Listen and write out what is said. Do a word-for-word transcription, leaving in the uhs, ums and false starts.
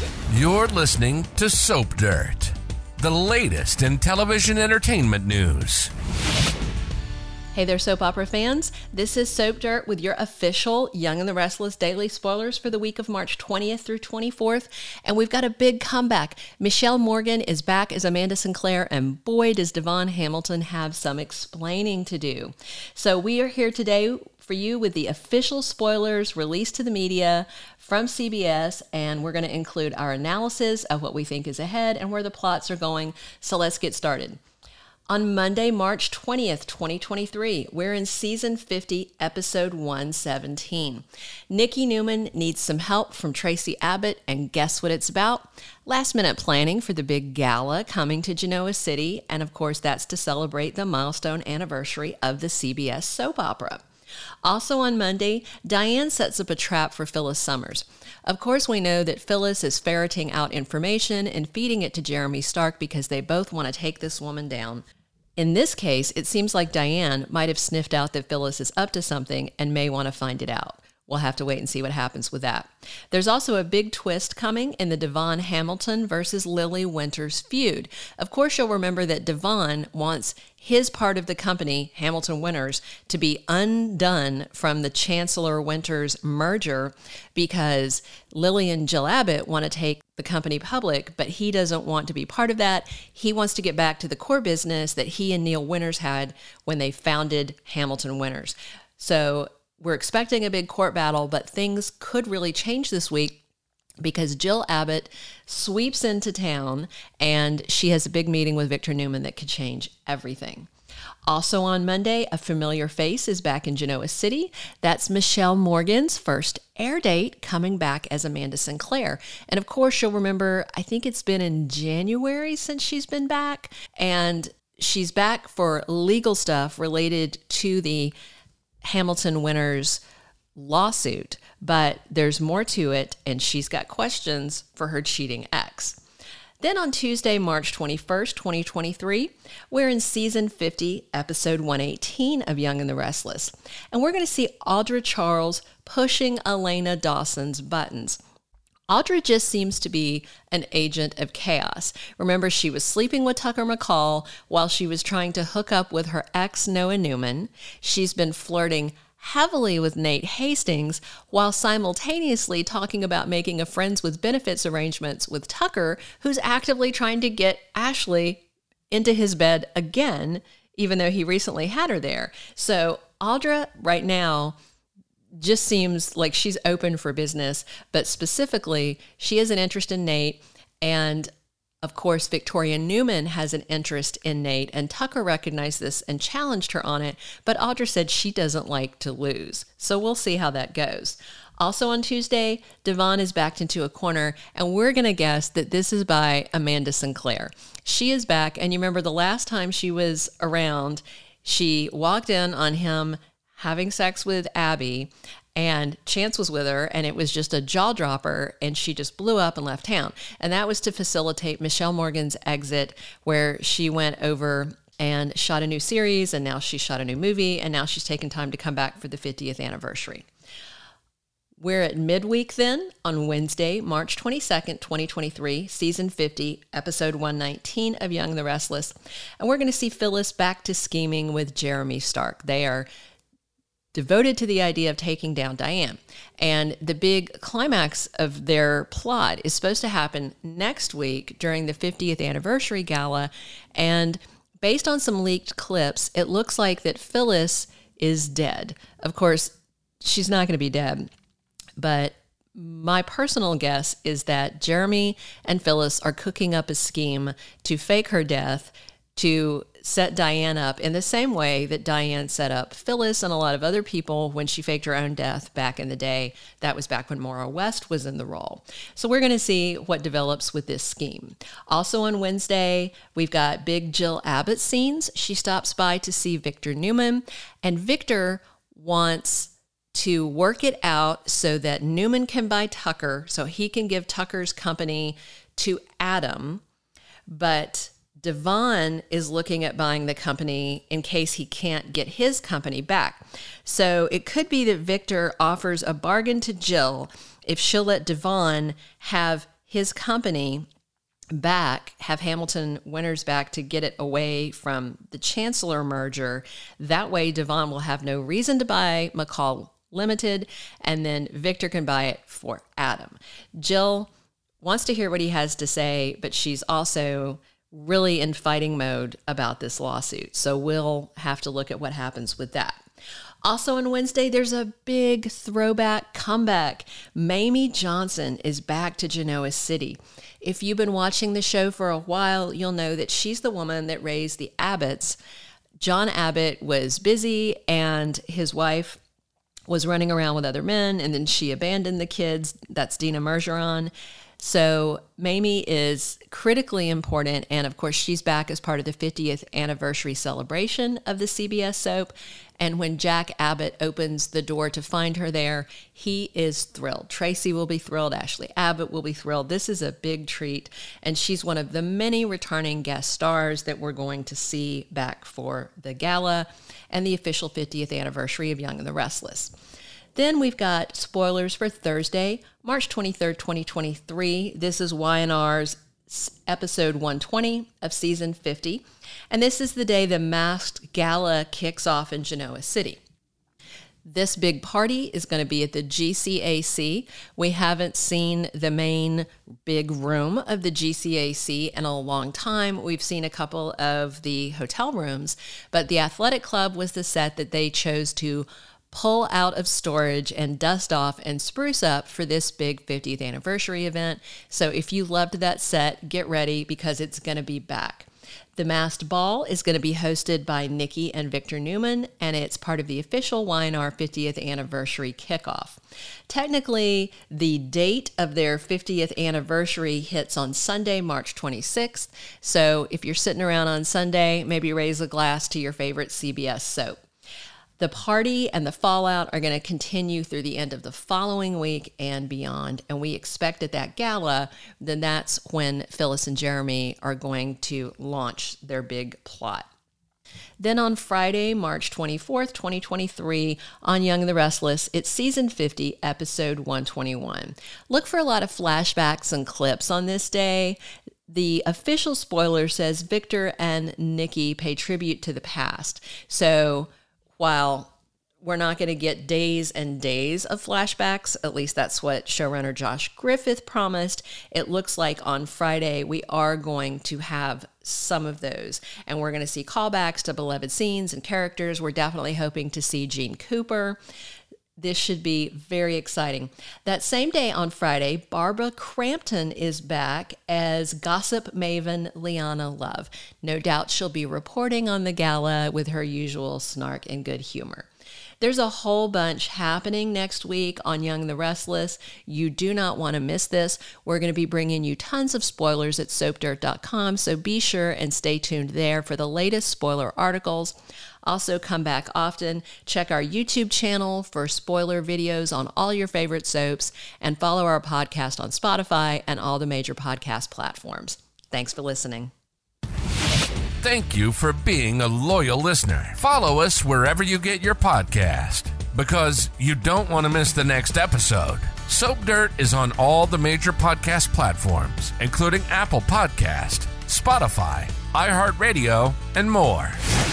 You're listening to Soap Dirt, the latest in television entertainment news. Hey there, soap opera fans. This is Soap Dirt with your official Young and the Restless daily spoilers for the week of March twentieth through twenty-fourth. And we've got a big comeback. Michelle Morgan is back as Amanda Sinclair, and boy, does Devon Hamilton have some explaining to do. So we are here today for you with the official spoilers released to the media from C B S, and we're going to include our analysis of what we think is ahead and where the plots are going. So let's get started. On Monday, March twentieth, twenty twenty-three, we're in Season fifty, Episode one seventeen. Nikki Newman needs some help from Tracy Abbott, and guess what it's about? Last-minute planning for the big gala coming to Genoa City, and of course that's to celebrate the milestone anniversary of the C B S soap opera. Also on Monday, Diane sets up a trap for Phyllis Summers. Of course, we know that Phyllis is ferreting out information and feeding it to Jeremy Stark because they both want to take this woman down. In this case, it seems like Diane might have sniffed out that Phyllis is up to something and may want to find it out. We'll have to wait and see what happens with that. There's also a big twist coming in the Devon Hamilton versus Lily Winters feud. Of course, you'll remember that Devon wants his part of the company, Hamilton Winters, to be undone from the Chancellor Winters merger because Lily and Jill Abbott want to take the company public, but he doesn't want to be part of that. He wants to get back to the core business that he and Neil Winters had when they founded Hamilton Winters. So we're expecting a big court battle, but things could really change this week because Jill Abbott sweeps into town and she has a big meeting with Victor Newman that could change everything. Also on Monday, a familiar face is back in Genoa City. That's Michelle Morgan's first air date, coming back as Amanda Sinclair. And of course, you'll remember, I think it's been in January since she's been back, and she's back for legal stuff related to the Hamilton Winters lawsuit, but there's more to it, and she's got questions for her cheating ex. Then on Tuesday, March twenty-first, twenty twenty-three, we're in Season fifty, Episode one eighteen of Young and the Restless, and we're going to see Audra Charles pushing Elena Dawson's buttons. Audra just seems to be an agent of chaos. Remember, she was sleeping with Tucker McCall while she was trying to hook up with her ex, Noah Newman. She's been flirting heavily with Nate Hastings while simultaneously talking about making a friends with benefits arrangements with Tucker, who's actively trying to get Ashley into his bed again, even though he recently had her there. So Audra right now just seems like she's open for business, but specifically, she has an interest in Nate, and of course, Victoria Newman has an interest in Nate, and Tucker recognized this and challenged her on it, but Audra said she doesn't like to lose. So we'll see how that goes. Also on Tuesday, Devon is backed into a corner, and we're going to guess that this is by Amanda Sinclair. She is back, and you remember the last time she was around, she walked in on him having sex with Abby, and Chance was with her, and it was just a jaw dropper, and she just blew up and left town. And that was to facilitate Michelle Morgan's exit, where she went over and shot a new series, and now she shot a new movie, and now she's taken time to come back for the fiftieth anniversary. We're at midweek then, on Wednesday, March twenty-second, twenty twenty-three, Season fifty, Episode one nineteen of Young and the Restless. And we're going to see Phyllis back to scheming with Jeremy Stark. They are devoted to the idea of taking down Diane. And the big climax of their plot is supposed to happen next week during the fiftieth anniversary gala. And based on some leaked clips, it looks like that Phyllis is dead. Of course, she's not going to be dead, but my personal guess is that Jeremy and Phyllis are cooking up a scheme to fake her death, to set Diane up in the same way that Diane set up Phyllis and a lot of other people when she faked her own death back in the day. That was back when Maura West was in the role. So we're going to see what develops with this scheme. Also on Wednesday, we've got big Jill Abbott scenes. She stops by to see Victor Newman, and Victor wants to work it out so that Newman can buy Tucker, so he can give Tucker's company to Adam, but Devon is looking at buying the company in case he can't get his company back. So it could be that Victor offers a bargain to Jill if she'll let Devon have his company back, have Hamilton Winners back to get it away from the Chancellor merger. That way, Devon will have no reason to buy McCall Limited, and then Victor can buy it for Adam. Jill wants to hear what he has to say, but she's also really in fighting mode about this lawsuit. So we'll have to look at what happens with that. Also on Wednesday, there's a big throwback comeback. Mamie Johnson is back to Genoa City. If you've been watching the show for a while, you'll know that she's the woman that raised the Abbotts. John Abbott was busy and his wife was running around with other men, and then she abandoned the kids. That's Dina Mergeron. So Mamie is critically important, and of course she's back as part of the fiftieth anniversary celebration of the C B S soap. And when Jack Abbott opens the door to find her there, he is thrilled. Tracy will be thrilled. Ashley Abbott will be thrilled. This is a big treat, and she's one of the many returning guest stars that we're going to see back for the gala and the official fiftieth anniversary of Young and the Restless. Then we've got spoilers for Thursday, March twenty-third, twenty twenty-three. This is Y and R's episode one twenty of season fifty. And this is the day the Masked Gala kicks off in Genoa City. This big party is going to be at the G C A C. We haven't seen the main big room of the G C A C in a long time. We've seen a couple of the hotel rooms, but the athletic club was the set that they chose to pull out of storage and dust off and spruce up for this big fiftieth anniversary event. So if you loved that set, get ready because it's going to be back. The Masked Ball is going to be hosted by Nikki and Victor Newman, and it's part of the official Y and R fiftieth anniversary kickoff. Technically, the date of their fiftieth anniversary hits on Sunday, March twenty-sixth. So if you're sitting around on Sunday, maybe raise a glass to your favorite C B S soap. The party and the fallout are going to continue through the end of the following week and beyond. And we expect at that gala, then that's when Phyllis and Jeremy are going to launch their big plot. Then on Friday, March twenty-fourth, twenty twenty-three, on Young and the Restless, it's season fifty, episode one twenty-one. Look for a lot of flashbacks and clips on this day. The official spoiler says Victor and Nikki pay tribute to the past. So while we're not going to get days and days of flashbacks, at least that's what showrunner Josh Griffith promised, it looks like on Friday we are going to have some of those. And we're going to see callbacks to beloved scenes and characters. We're definitely hoping to see Gene Cooper. This should be very exciting. That same day on Friday, Barbara Crampton is back as gossip maven Liana Love. No doubt she'll be reporting on the gala with her usual snark and good humor. There's a whole bunch happening next week on Young and the Restless. You do not want to miss this. We're going to be bringing you tons of spoilers at soap dirt dot com, so be sure and stay tuned there for the latest spoiler articles. Also, come back often, check our YouTube channel for spoiler videos on all your favorite soaps, and follow our podcast on Spotify and all the major podcast platforms. Thanks for listening. Thank you for being a loyal listener. Follow us wherever you get your podcast, because you don't want to miss the next episode. Soap Dirt is on all the major podcast platforms, including Apple Podcast, Spotify, iHeartRadio, and more.